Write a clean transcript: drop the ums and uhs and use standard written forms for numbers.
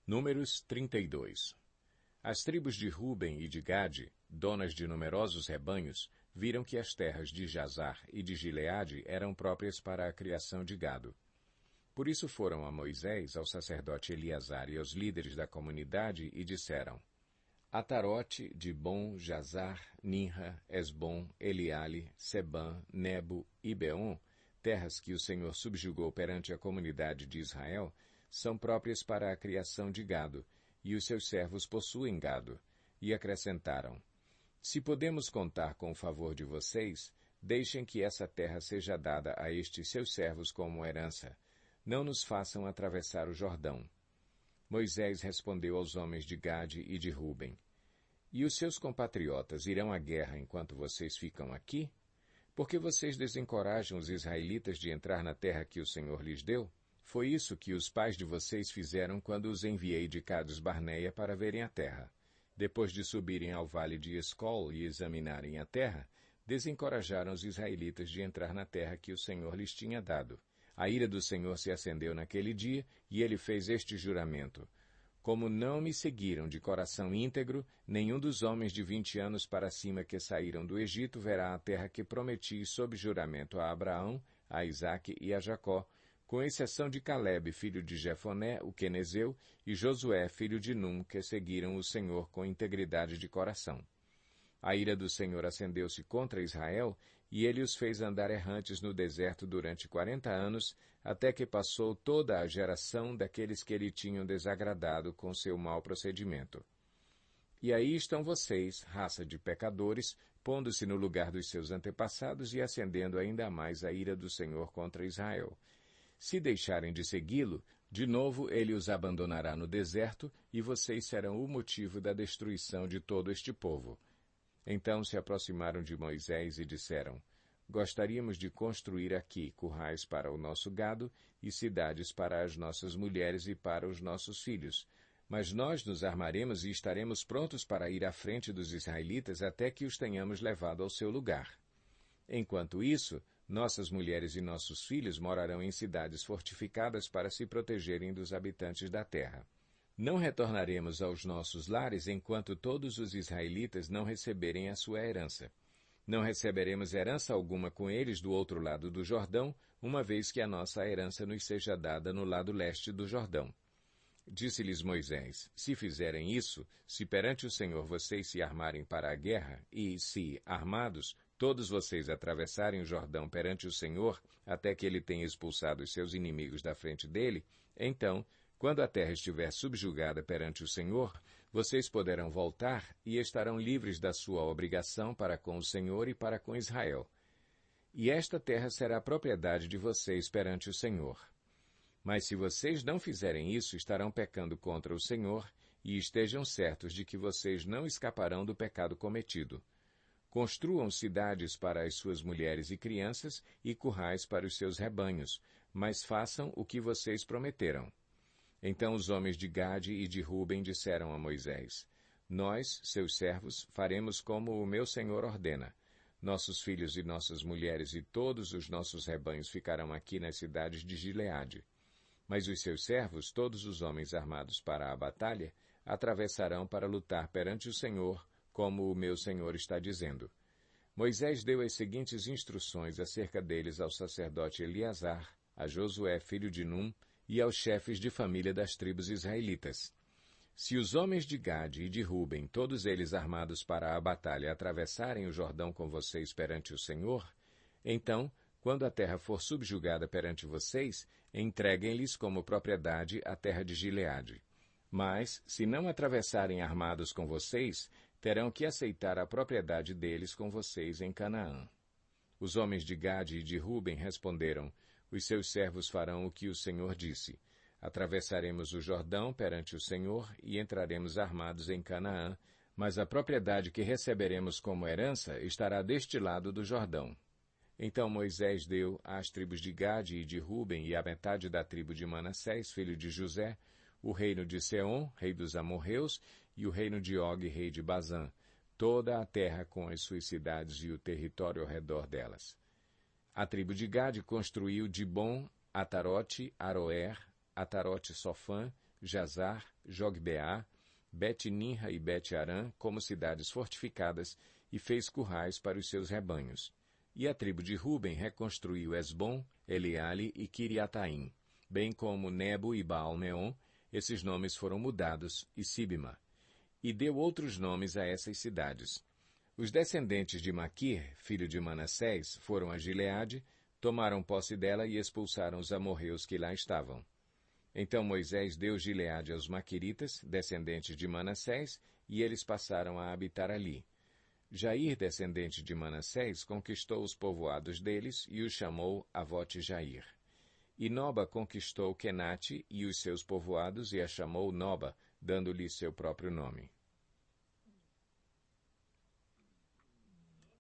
Números 32. As tribos de Ruben e de Gade, donas de numerosos rebanhos, viram que as terras de Jazar e de Gileade eram próprias para a criação de gado. Por isso foram a Moisés, ao sacerdote Eleazar e aos líderes da comunidade e disseram: Atarote, Dibon, Jazar, Ninra, Esbom, Eliale, Sebã, Nebo e Beon, terras que o Senhor subjugou perante a comunidade de Israel, são próprias para a criação de gado, e os seus servos possuem gado. E acrescentaram: Se podemos contar com o favor de vocês, deixem que essa terra seja dada a estes seus servos como herança. Não nos façam atravessar o Jordão. Moisés respondeu aos homens de Gade e de Ruben: E os seus compatriotas irão à guerra enquanto vocês ficam aqui? Porque vocês desencorajam os israelitas de entrar na terra que o Senhor lhes deu? Foi isso que os pais de vocês fizeram quando os enviei de Cades Barneia para verem a terra. Depois de subirem ao vale de Escol e examinarem a terra, desencorajaram os israelitas de entrar na terra que o Senhor lhes tinha dado. A ira do Senhor se acendeu naquele dia, e ele fez este juramento: Como não me seguiram de coração íntegro, nenhum dos homens de 20 anos para cima que saíram do Egito verá a terra que prometi sob juramento a Abraão, a Isaque e a Jacó, com exceção de Calebe, filho de Jefoné, o quenezeu, e Josué, filho de Num, que seguiram o Senhor com integridade de coração. A ira do Senhor acendeu-se contra Israel, e ele os fez andar errantes no deserto durante 40 anos, até que passou toda a geração daqueles que lhe tinham desagradado com seu mau procedimento. E aí estão vocês, raça de pecadores, pondo-se no lugar dos seus antepassados e acendendo ainda mais a ira do Senhor contra Israel. Se deixarem de segui-lo, de novo ele os abandonará no deserto, e vocês serão o motivo da destruição de todo este povo. Então se aproximaram de Moisés e disseram: Gostaríamos de construir aqui currais para o nosso gado e cidades para as nossas mulheres e para os nossos filhos. Mas nós nos armaremos e estaremos prontos para ir à frente dos israelitas até que os tenhamos levado ao seu lugar. Enquanto isso, nossas mulheres e nossos filhos morarão em cidades fortificadas para se protegerem dos habitantes da terra. Não retornaremos aos nossos lares enquanto todos os israelitas não receberem a sua herança. Não receberemos herança alguma com eles do outro lado do Jordão, uma vez que a nossa herança nos seja dada no lado leste do Jordão. Disse-lhes Moisés: Se fizerem isso, se perante o Senhor vocês se armarem para a guerra, e, se, armados, todos vocês atravessarem o Jordão perante o Senhor, até que ele tenha expulsado os seus inimigos da frente dele, então, quando a terra estiver subjugada perante o Senhor, vocês poderão voltar e estarão livres da sua obrigação para com o Senhor e para com Israel. E esta terra será propriedade de vocês perante o Senhor. Mas se vocês não fizerem isso, estarão pecando contra o Senhor, e estejam certos de que vocês não escaparão do pecado cometido. Construam cidades para as suas mulheres e crianças e currais para os seus rebanhos, mas façam o que vocês prometeram. Então os homens de Gade e de Ruben disseram a Moisés: Nós, seus servos, faremos como o meu senhor ordena. Nossos filhos e nossas mulheres e todos os nossos rebanhos ficarão aqui nas cidades de Gileade. Mas os seus servos, todos os homens armados para a batalha, atravessarão para lutar perante o Senhor, como o meu senhor está dizendo. Moisés deu as seguintes instruções acerca deles ao sacerdote Eleazar, a Josué, filho de Num, e aos chefes de família das tribos israelitas. Se os homens de Gade e de Ruben, todos eles armados para a batalha, atravessarem o Jordão com vocês perante o Senhor, então, quando a terra for subjugada perante vocês, entreguem-lhes como propriedade a terra de Gileade. Mas, se não atravessarem armados com vocês, terão que aceitar a propriedade deles com vocês em Canaã. Os homens de Gade e de Ruben responderam: Os seus servos farão o que o Senhor disse. Atravessaremos o Jordão perante o Senhor e entraremos armados em Canaã, mas a propriedade que receberemos como herança estará deste lado do Jordão. Então Moisés deu às tribos de Gade e de Ruben e à metade da tribo de Manassés, filho de José, o reino de Seom, rei dos amorreus, e o reino de Og, rei de Bazã, toda a terra com as suas cidades e o território ao redor delas. A tribo de Gade construiu Dibon, Atarote, Aroer, Atarote Sofã, Jazar, Jogbeá, Bet-Ninra e Bet-Arã como cidades fortificadas e fez currais para os seus rebanhos. E a tribo de Ruben reconstruiu Esbom, Eleale e Kiriataim, bem como Nebo e Baal-Meon, esses nomes foram mudados, e Sibma. E deu outros nomes a essas cidades. Os descendentes de Maquir, filho de Manassés, foram a Gileade, tomaram posse dela e expulsaram os amorreus que lá estavam. Então Moisés deu Gileade aos Maquiritas, descendentes de Manassés, e eles passaram a habitar ali. Jair, descendente de Manassés, conquistou os povoados deles e os chamou Avote-Jair. E Noba conquistou Quenate e os seus povoados e a chamou Noba, dando-lhe seu próprio nome.